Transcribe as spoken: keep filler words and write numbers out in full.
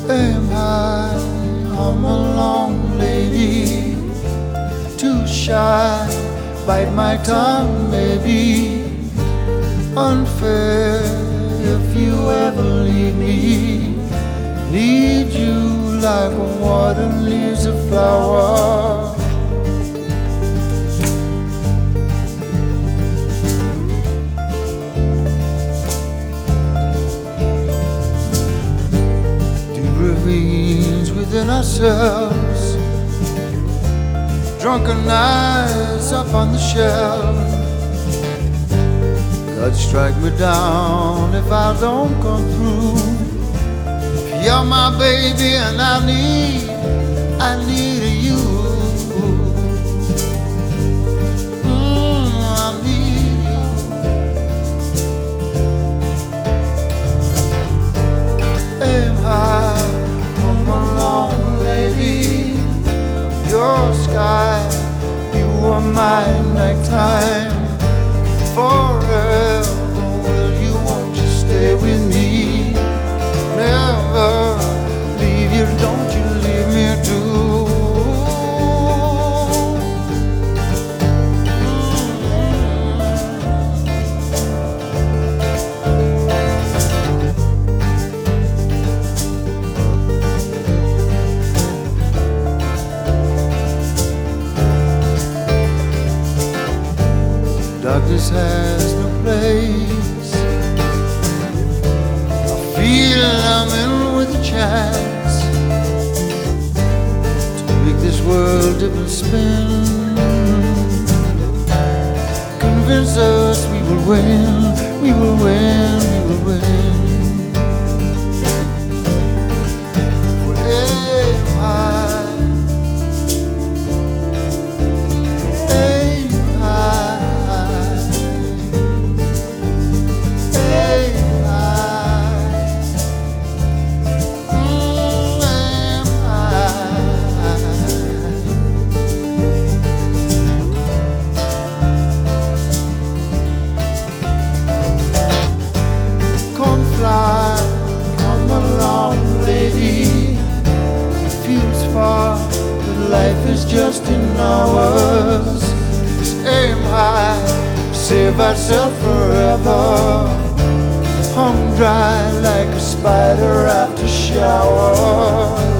Am I, I'm a long lady, too shy, bite my tongue maybe. Unfair if you ever leave me. Need you like water leaves a flower. Within ourselves, drunken eyes up on the shelf. God strike me down if I don't come through. You're my baby and I need, I need you. Mm, I need you. Aim high, your sky, you are my nighttime. Forever will you, won't you stay with me? Never leave you, don't you leave me too. Darkness has no place. I feel I'm in with a chance to make this world dip and spin. Convince us we will win, we will win, we will win. Life is just in hours. Just aim high, save ourselves forever. Hung dry like a spider after shower.